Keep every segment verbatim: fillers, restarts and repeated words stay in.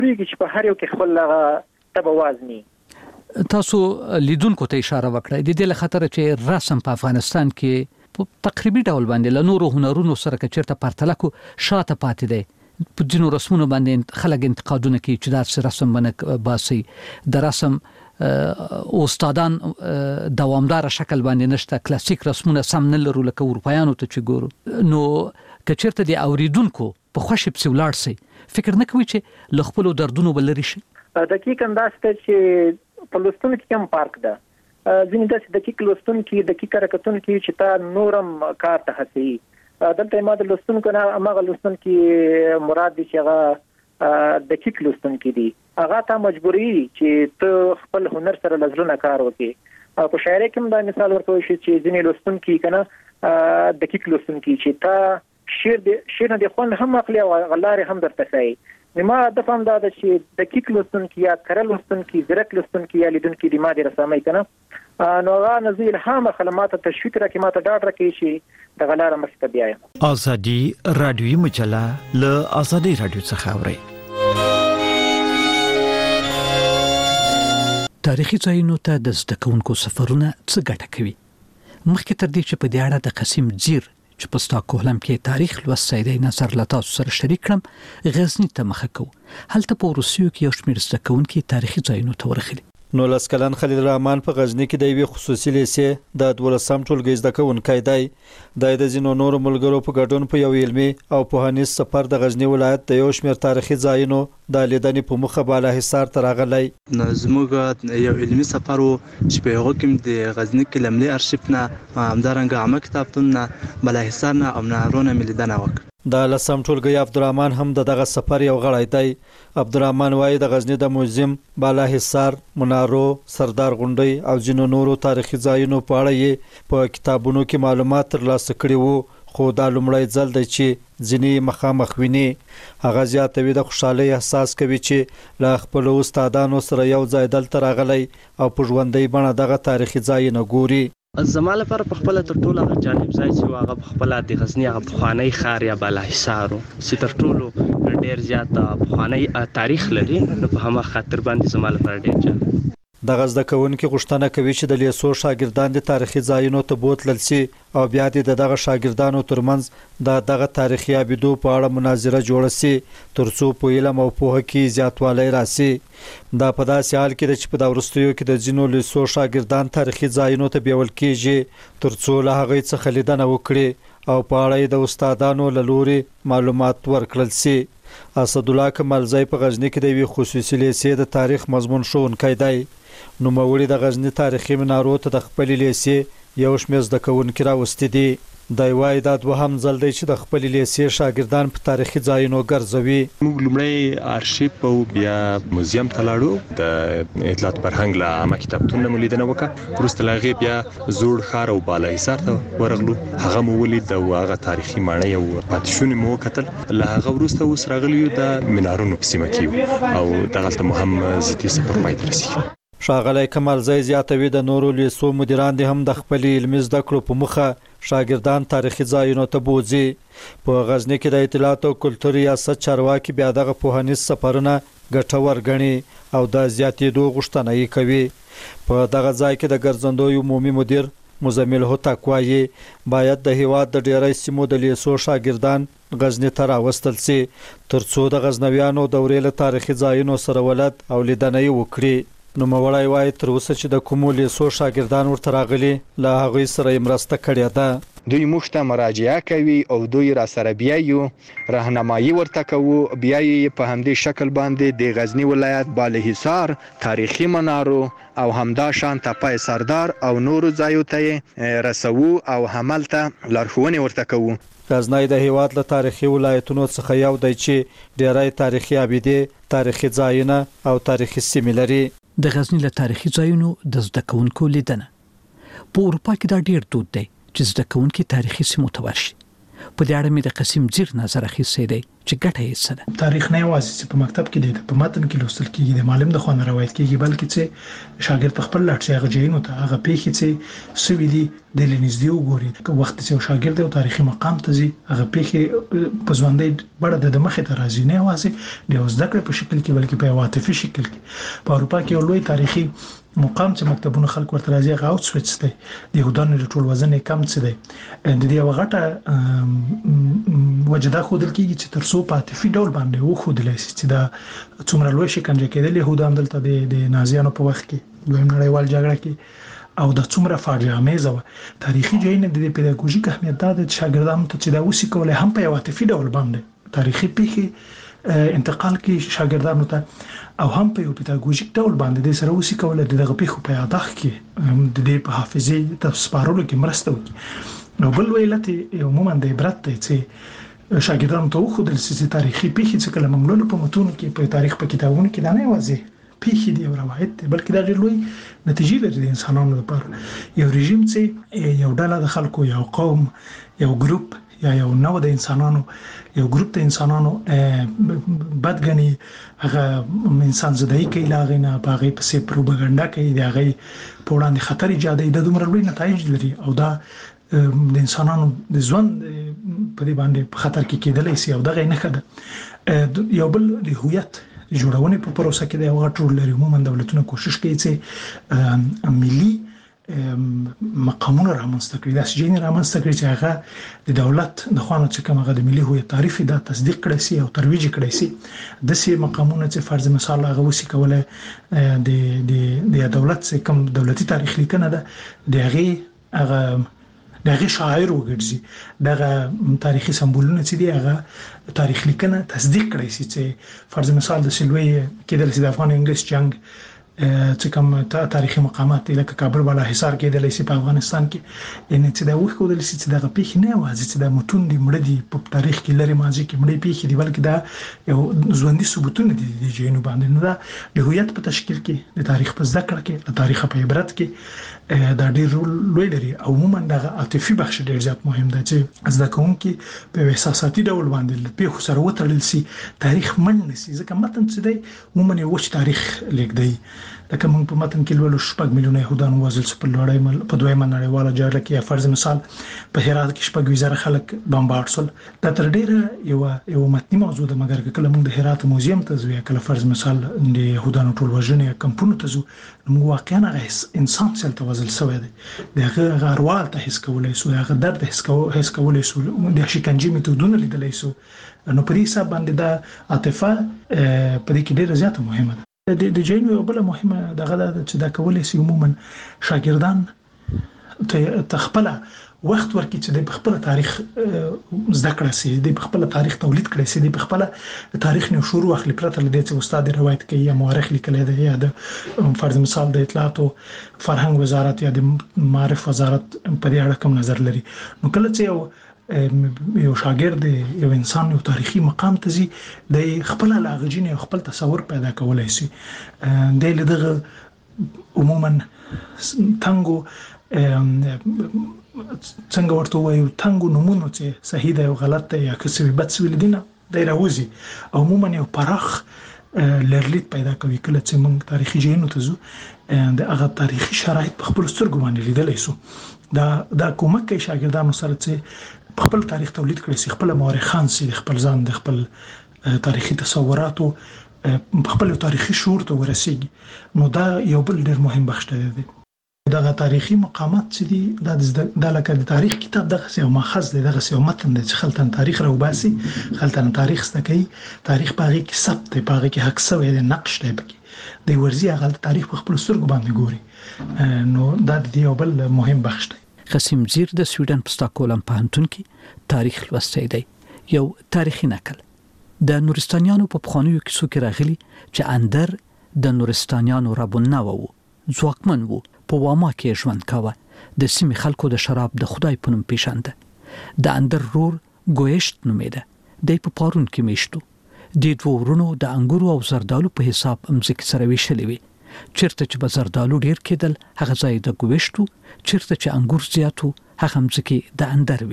ریږي چې په هر یو کې خپل تبه وازني. تاسو لیدونکو ته اشاره وکړه د دې لخطر چې رسم په افغانستان کې په تقریبي ډول باندې له نورو هنرونو سره کچرته پرتلکو شاته پاتې دی. په ځینو رسمونو باندې خلک انتقادونه کوي چې دا رسم باندې باسي د رسم استادان دوامدار شکل باندې نشته، کلاسیک رسمونه سم نه لرو لکه اروپایانو ته چې ګورو. نو کچرته د اوریدونکو په خوشي پسې ولاړ سي فکر نه کوي چې له خپل دردونو بلری شي؟ دقیقاً دا ست چې په لوستونو کې کوم فرق ده. ځینې داسې دقیق لوستونکي دقیق حرکتونکي چې تا نورم کار ته هڅوي. دلته ما د لوستونکو نه هغه لوستونکي مراد دي چې هغه دقیق لوستونکي دي، هغه ته مجبوري چې ته خپل هنر سره لزرونه کار وکړي. په شاعرۍ کې هم دا مثال ورکوي چې ځینې لوستونکي کنه دقیق لوستونکي چې تا شعر دې شعر نه خون هم عقلي او غلاري هم درته کوي. ما د فهم دا چې دقیق لوستونکي یا کره لوستونکي زرک لوستونکي یا لیدونکي د ماده رسامي کنه نو هغه نزیل هم خدمات تشویق راکې ماته ډاډ راکې شي د غلار مخته بیایم. ازادي رادیوي مجله له ازادي رادیو څخه اوري. تاریخي ځایونو ته د زده کوونکو سفرونه څه ګټه کوي؟ مخکې تر دې چې په دې اړه د قسیم زیر چې په سټاکهولم کې تاریخ لوستي دی نظر له تاسو سره شریک کړم، غزنی ته مخه کو. هلته په روسیو کې یو شمېر زده کوونکي تاریخي ځایونو ته ورغلي. نو لسکلن خلیل الرحمن په غزنی کې د یوې خصوصي لیسې د دولسم ټولګي زده کوونکی دی. د زینو نورو ملګرو په ګډون په یو علمي او پوهنیز سفر د غزنی ولایت د یو شمېر تاریخي ځایونو د لیدنې په مخه بالا حصار ته راغلی. زموږ یو علمي سفر و چې په هغه کې د غزنی کې لملي ارشیف نه همدارنګه عامه کتابتون نه بالا حصار نه او منارونه مې لیدنه وکړه. د لسم ټولګي عبدالرحمن هم د دغه سفر یو غړی دی. عبدالرحمن وایي د غزنی د موزیم، بالا حصار، منارو، سردار غونډۍ او ځینو نورو تاریخي ځایونو په اړه یې په کتابونو کې معلومات ترلاسه کړي وو، خو دا لومړی ځل دی چې ځینې مخامخ ویني. هغه زیاتوي د خوشحالۍ احساس کوي چې له خپلو استادانو سره یو ځای دلته راغلی او په ژوندۍ بڼه دغه تاریخي ځایونه ګوري. زما لپاره په خپل تر ټولو هغه جالب ځای چې هغه په خپل د غزنی هغه پخوانی ښار یا بالا حصار چې تر ټولو ډیر زیات پخوانی تاریخ لري، نو په هغه خاطر باندې زما لپاره ډیر جالب. دغه زده کوونکي غوښتنه کوي چې د لیسو شاګردان د تاریخي ځایونو ته بوتلل سي او بیا د دغه شاګردانو ترمنځ د دغه تاریخي ابیدو په اړه مناظره جوړه سي ترڅو په علم او پوهه کې زیاتوالی راسي. دا په داسې حال کې چې په دا وروستیو کې د ځینو لیسو شاګردان تاریخي ځایونو ته بیول کېږي ترڅو له هغې څخه لیدنه وکړي او په اړه د استادانو له لوري معلومات ورکړل سي. اسدالله کمالزی په غزنی کې د یوې خصوصي لیسې د تاریخ مضمون ښوونکی دی. نوموړي د غزنی تاریخي منارو ته د خپل لیسې یو شمېر زده کوونکي راوستي دي. دی وایي دا دوهم ځل دی چې د خپل لیسې شاګردان په تاریخي ځایونو ګرځوي. موږ لومړی ارشیف او بیا موزیم ته لاړو، د اطلاعات فرهنګ له عامه کتابتون نه مو لیدنه وکړه. وروسته له هغې بیا زوړ ښار او بالا حصار ته ورغلو، هغه مو ولید او هغه تاریخي ماڼۍ او پاتې مو وکتل. له هغه وروسته اوس راغلي یو د منارونو په سیمه کې او دغلته مو هم زیاتې سفر پای ته رسېږي. ښاغلی کمالزی زیاتوي د نورو لیسو مدیران دې هم د خپلې علمي زده کړو په مخه شاګردان تاریخي ځایونو ته بوځي. په غزنی کې د اطلاعات او کلتور ریاست چارواکي بیا دغه پوهنیز سفرونه ګټور ګڼي او د زیاتېدو غوښتنه یې کوي. په دغه ځای کې د ګرځندوی عمومي مدیر مزمل هوتک وایي باید د هیواد د ډیری سیمو د لیسو شاګردان غزنی ته راوستل سي ترڅو د غزنویانو دورې له تاریخي ځایونو سره ولد او لیدنه یې وکړي. نوموړی وایي تر اوسه چې د کومو لیسو شاګردان ورته راغلي له هغوی سره یې مرسته کړې ده. دوی موږ ته مراجعه کوي او دوی را سره بیایو راهنمایي ورته کوو، بیا یې په همدې شکل باندې د غزنی ولایت بالا حصار، تاریخي منارو او همدا شان تپای سردار او نورو ځایو ته رسوو او هملته لارښوونې ورته کوو. غزنی د هیواد له تاریخي ولایتونو څخه یو دی چې ډیری تاریخي ابیدې، تاریخي ځایونه او تاریخي سیمې لري. د غزنی له تاریخي ځایونو د زده کوونکو لیدنه په اروپا کې دا ډیر دود دی چې زده کوونکي تاریخي سیمو ته ورشي. په دې اړه مې د قسیم زیر نظر اخیستی دی چې ګټه یې څه ده. تاریخ نه یوازې په مکتب کې دی، په متن کې لوستل کېږي، د معلم د خوا نه روایت کېږي، بلکې چې شاګرد خپل لاټ شي هغه ځایونو ته هغه پیښې چې سوي دي د لنیزدي وګوري. که وخت چې شاګرد یو تاریخي مقام ته ځي هغه پیښې په ژوندۍ بڼه د مخې ته راځي، نه یوازې د زده کړې په شکل کې بلکې په عاطفي شکل کې. په اروپا کې یو لوی تاریخي مقام چې مکتبونه خلک ورته راځي هغه اوټسویټس دی، د یهودانو د ټول وزن یې کم څه دی. د دې یو غټه وجدا خودل کېږي چې تر څو په عاطفي ډول باندې وښودل شي چې دا څومره لوی شکنجه کېدل یهودان دلته د نازیانو په وخت کې دویم نړیوال جګړه کې او د څومره فاجعه آمیزه وه. تاریخي ځایونه د پیداګوژیک اهمیت دا دی چې شاګردانو ته چې دا وسې کولی هم په یو عاطفي ډول باندې تاریخي پیښې انتقال کې شاګردانو ته او هم په یو پیداګوژیک ډول باندې د سره وسې کوله د دغه پیښو په یاداښت کې د دې په حافظې د سپارلو کې مرسته وکړي. نو بل ویلت عموما د عبرت دی چې شاګردانو ته وښودل شي چې تاریخي پیښې چې کله موږ لولو په متونو کې په تاریخ په کتابونو کې دا نه یوازې پیښې دی او روایت دی بلکې دا ډېر لوی نتیجې لري د انسانانو لپاره. یو رژیم چې یو ډله د خلکو یو قوم یو ګروپ یا یو نوع د انسانانو یو ګروپ د انسانانو بدګنی هغه انسان زدای کوي لاغې نه باغې پسې پروپاګاندا کوي د هغه په وړاندې خطر ایجادوي د دومره لوی نتایج لري او دا د انسانانو د ژوند په دې باندې په خطر کې کېدلی شي او دغه نه کده. یو بل د هویت جوړونې په پروسه کې د هغه ټول لري. عموما دولتونه کوشش کوي چې ملي مقامونه رامنځته کړي، داسې ځایونه رامنځته کړي چې هغه د دولت د خوا نه چې کوم هغه د ملي هویت تعریف دا تصدیق کړی شي او ترویج کړی شي. داسې مقامونه چې فرض مثال هغه وسې کولی د د د دولت چې کوم دولتي تاریخ لیکنه ده د هغې هغه د هغې شاعر وګرځي، دغه تاریخي سمبولونه چې دي هغه تاریخ لیکنه تصدیق کړی شي. چې فرض مثال د سلوی کېدلی شي د افغان انګلیس جنگ چې کوم تاریخي مقامات لکه کابل بالا حصار کېدلی شي په افغانستان کې، یعنې چې دا وښودل شي چې دغه پیښې نه یوازې چې دا متون دي مړه دي په تاریخ کې لرې ماضي کې مړې پیښې دي بلکې دا یو ژوندي ثبوتونه دي د ځایونو باندې. نو دا د هویت په تشکیل کې د تاریخ په زده کړه کې د تاریخ په عبرت کې دا ډېر رول لوی لري. او عموما دغه عاطفي بخش ډېر زیات مهم دی چې زده کوونکي په احساساتي ډول باندې له پیښو سره وتړل شي، تاریخ منډ نه شي. ځکه متن چې دی عموما یو وچ تاریخ لیکدی، لکه موږ په متن کې لولو شپږ میلیونه یهودان وژل شول په لړۍ په دویمه نړیواله جګړه کې، یا فرض مثال په هرات کې شپږ ویزره خلک بمبارډ شول. دا تر ډېره یو یو متني موضوع ده، مګر که کله موږ د هرات موزیم ته ځو یا کله فرض مثال د یهودانو ټول وژنې یا کمپونو ته ځو، نو موږ واقعا هغه انسان چې هلته وژل شوی دی د هغه هغه اروا هلته حس کولی شو، د هغه درد حس کولی شو، د شکنجې میتودونه لیدلی شو. نو په دې حساب باندې دا عاطفه په دې کې ډېره زیاته مهمه ده. د د جینو یو بل مهمه دغه ده چې دا کولی شي عموما شاګردان ته خپل وخت ورکړي چې د خپل تاریخ زده کړه شي، د خپل تاریخ تولید کړي شي، د خپل تاریخ نه شروع اخلي پرته لدې چې استاد روایت کوي یا مورخ لیکلی دی یا د فرض مثال د اطلاعات او فرهنګ وزارت یا د معارف وزارت په دې اړه کوم نظر لري. نو کله چې یو یو شاګرد یو انسان یو تاریخي مقام ته ځي د خپل لاغجین یو خپل تصور پیدا کولای شي. د لدغه عموما تنګو څنګه ورته وایو تنګو نمونه چې صحیح دی او غلط دی یا که څه بد څه لیدنه دی راوځي، عموما یو پراخ لرلید پیدا کوي. کله چې موږ تاریخي ځایونو ته ځو د هغه تاریخي شرایط په خپل سترګو باندې لیدلی شو. دا دا کومک کوي شاګردانو سره چې خپل تاریخ تولید کړي شي، خپل مورخان شي، خپل ځان د خپل تاریخي تصوراتو خپل تاریخي شعور ته ورسیږي. نو دا یو بل ډېر مهم بخش دی. دغه تاریخي مقامات چې دي دا لکه د تاریخ کتاب دغه یو ماخذ دی، دغه یو متن دی چې خلک تاریخ راوباسي، خلک تاریخ زده کوي، تاریخ په هغې کې ثبت دی، په هغې کې حق شوی دی، نقش دی پکې دی، ورځي هغه تاریخ په خپل سترګو باندې ګوري. نو دا د یو بل مهم بخش دی. قسیم زیر د سویډن په ستاکهولم پوهنتون کې تاریخ لوستی دی. یو تاریخي نقل د نورستانیانو په پخوانیو کیسو کې راغلي چې اندر د نورستانیانو ربونه وو، ځواکمن وو، په واما کې ژوند کاوه، د سیمې خلکو د شراب د خدای په نوم پیژانده. د اندر رور ګویشت نومیده، دی په پارون کې میشتو. د دوو ورونو د انګورو او زردالو په حساب مځکې سره ویشلې وي. چیرته چې به زردالو ډیر کېدل هغه ځای د ګویشتو، چیرته چې انګور زیاتو هغه مځکې د اندر وي.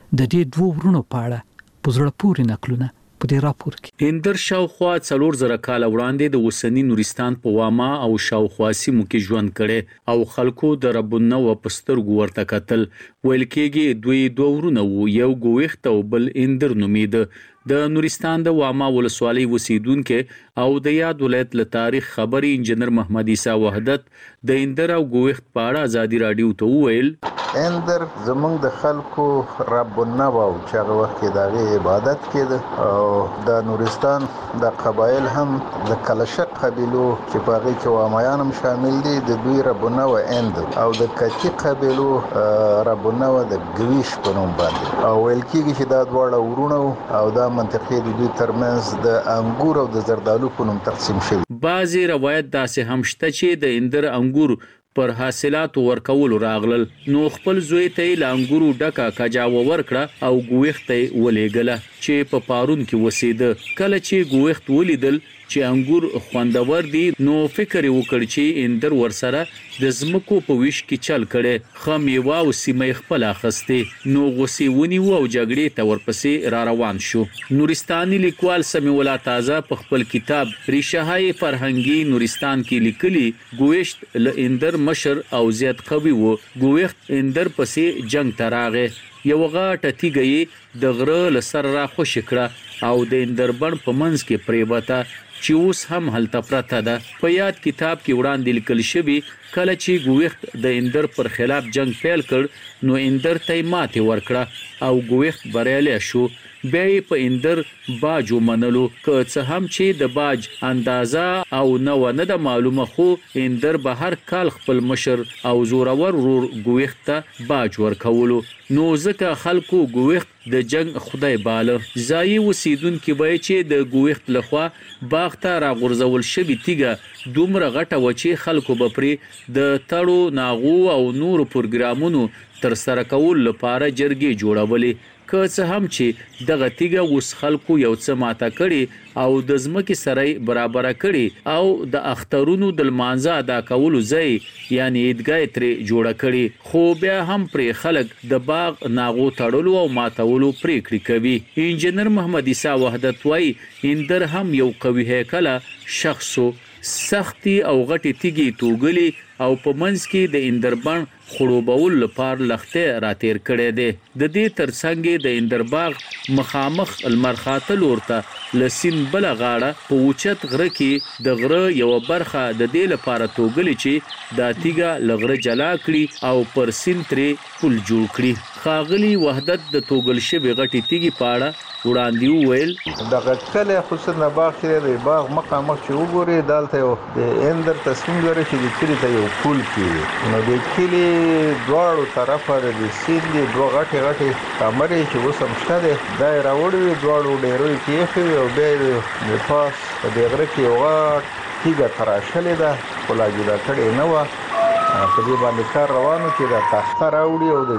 د دې دوه ورونو په اړه په زړه پورې نقلونه په دې راپور کې. هندر شاوخوا څلور زره کال وړاندې د وسنی نورستان په واما او شاوخوا سیمو کې ژوند کړي او خلکو د رب النو پسترګو ورته کتل. ویل کېږي دوی دوه ورونه وو، یو ګوښت او بل هندر نومید. د نورستان د واما ولسوالۍ اوسیدونکو او د یاد ولایت له تاریخ خبري انجنیر محمد عیسی وحدت د هندر او ګوښت په اړه ازادي رادیو ته وویل هندر زمونږ د خلکو رب النو او چې هغه وخت کې د عبادت کېده او د نورستان د قبایل هم د کلشق قبیلو چې په هغه کې وامایان هم شامل دي، د دوی رب النو هندر او د کچی قبیلو رب النو د ګویش په نوم باندې او ویل کېږي چې دا دواړه ورونه او دا منطقې د دوی ترمنځ د انګور او د زردالو په نوم تقسیم شوي. بعضی روایت داسې هم شته چې د هندر انګور پر حاصلات ورکول راغلل، نو خپل زوی ته لانګورو ډکا کجاو ورکړه او ګوښت ولېګله چې په پارون کې وسیده. کله چې ګوښت ولیدل چې انګور خوندور دي نو فکر وکړ چې هندر ورسره د زمکو په ویش کې چل کړي، خمیوا او سیمه خپل اخستې، نو غوسی ونی او جګړې ته ورپسې را روان شو. نورستاني لیکوال سمیع الله تازه په خپل کتاب ریشه‌های فرهنګي نورستان کې لیکلي ګوښت له هندر مشر او زیات قوي وو. ګوښت هندر پسې جنگ تراغه، یو غاټه تیګي د غره لسر را خوش کړه او د هندربن په منځ کې پریوته چې اوس هم هلته پرته ده. په یاد کتاب کې وړاندې لیکل شوی کله چې ګوښت د هندر پر خلاف جنگ پیل کړ نو هندر ته ماتې ورکړه او ګوښت بریالی شو. بیا یې په هندر باج ومنلو، که څه هم چې د باج اندازه او نو نه د معلومه، خو هندر به هر کال خپل مشر او زورور ورور ګوښت ته باج ورکولو، نو ځکه خلکو ګوښت د جنگ خدای باله. ځایي اوسیدونکي وایي چې د ګوښت لخوا باغ ته راغورځول شوې تیږه دومره غټه و چې خلکو به پرې د تړو ناغو او نورو پروګرامونو تر سره کول لپاره جرګې جوړولې. که څه هم چې دغه تیګه اوس خلکو یو څه ماته کړي او د ځمکې سره برابر کړي او د اخترونو د لمانځه ادا کولو ځای یعنی عیدګاه ترې جوړه کړي، خو بیا هم پرې خلک د باغ ناغو تړلو او ماتولو پریکړې کوي. انجنیر محمد عیسی وحدت وایي هندر هم یو قوي هیکله شخصو، سختي او غټي تیګي توګلي او په منځ کې د هندربن خړوبول لپاره لخته راتیر کړي دي. د دې ترڅنګ د هندرباغ مخامخ المرخاته لورته لسین بل غاړه په اوچت غره کې د غره یو برخه د دې لپاره توګلي چې د تیګه لغره جلا کړي او پر سینتري پل جوړ کړي. خاغلی وحدت د توګل شوی غټي تیګي پاړه وړاندې ویل دغه کله حسن باغ کې د باغ مقامخ چې وګوري دالته یو د هندر تصمیم لري چې د کلی ته یو پل کیږي، نو د کلی دواړو طرفه د سیند دی دوه غټي غټي کمرې چې وسم شته ده دا راوړي دواړو ډیروي کې او به د پاس د غره کې یو غټ تیګه تراشلې ده ولا جوړه کړې نه و. په دې باندې کار روانو چې دا تخته راوړي او د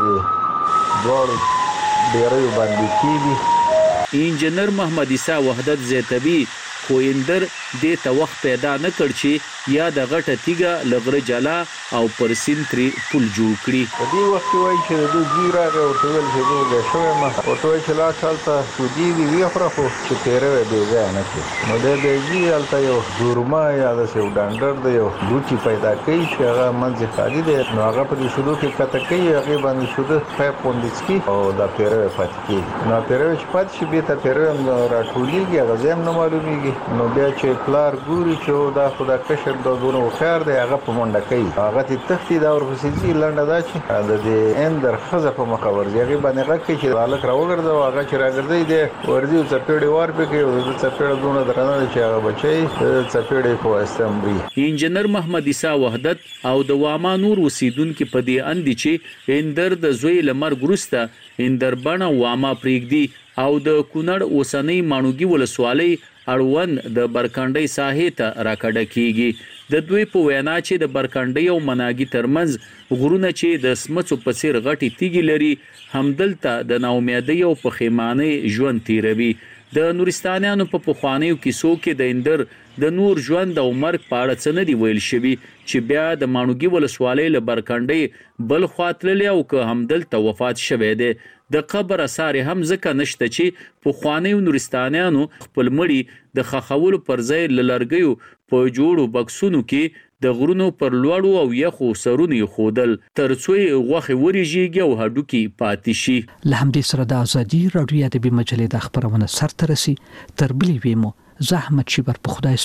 دواړو ډیروي باندې کیږي. انجنیر محمد عیسی وحدت زیتبی خو هندر دې ته وخت پیدا نه کړ چې یا د غټه تیګه لغره جلا او پر سینتري پل جوړ کړي. په دې وخت کې وایي چې د دوی راغی او ټول چې د شوی ما او ټول چې لا چالتہ سودی وی وی خو خو چې تیرې به ځای نه کړي، نو د دې الته یو دورما یا د یو ډانډر د یو لوچی پیدا کوي چې هغه منځ خالي دی، نو هغه په دې شروع کې کته کوي هغه باندې شوده پایپ پوندسکی او دا پیرې پاتې کیږي. نو پیرې چې پاتې شي به ته پیرې راټولېږي هغه زم نه معلومیږي، نو بیا چې پلار ګوري چې دا خدا کشر د دونه وخار دی هغه په منډه کوي، هغه ته تختی دا ورپسې ځي لنډه دا چې د دې اندر خزه په مخاور ځای باندې غږ کوي چې الک راوګرځي او هغه چې راګرځي دی ورځي او چپېړې ور پکې او د چپېړې دونه درنه چې هغه بچي چپېړې په استمري. انجنیر محمد عیسی وحدت او د واما نور اوسیدونکو په دې اندي چې هندر د زوی لمر ګرسته هندربن واما پریږدي او د کونړ اوسنۍ مانوګي ولسوالۍ اړوند د برکانډۍ ساحې ته راکډه کیږي. د دوی په وینا چې د برکانډۍ او مناګي ترمنځ غرونه چې د سمڅو په څیر غټي تیږي لري همدلته د ناامیدۍ او پښیمانۍ ژوند تیروي. د نورستانیانو په پخوانیو کیسو کې د هندر د نور ژوند او مرګ په اړه څه نه دی ویل شوی چې بیا د مانوګي ولسوالۍ له برکانډۍ بل خواطللی او که همدلته وفات شوی دی. د قبر اثار هم ځکه نشته چې په خوانیو نورستانیانو خپل مړي د خخولو پر ځای للرګیو په جوړو بکسونو کې د غرونو پر لوړو او یخو سرونو خودل ترڅو غوخه وريږي او هډوکی پاتې شي. له همدې سره د ازادي رادیو ادبي مجلې د خبرونه سرته رسي. تر بلې ویمو زحمت شي بر په خدای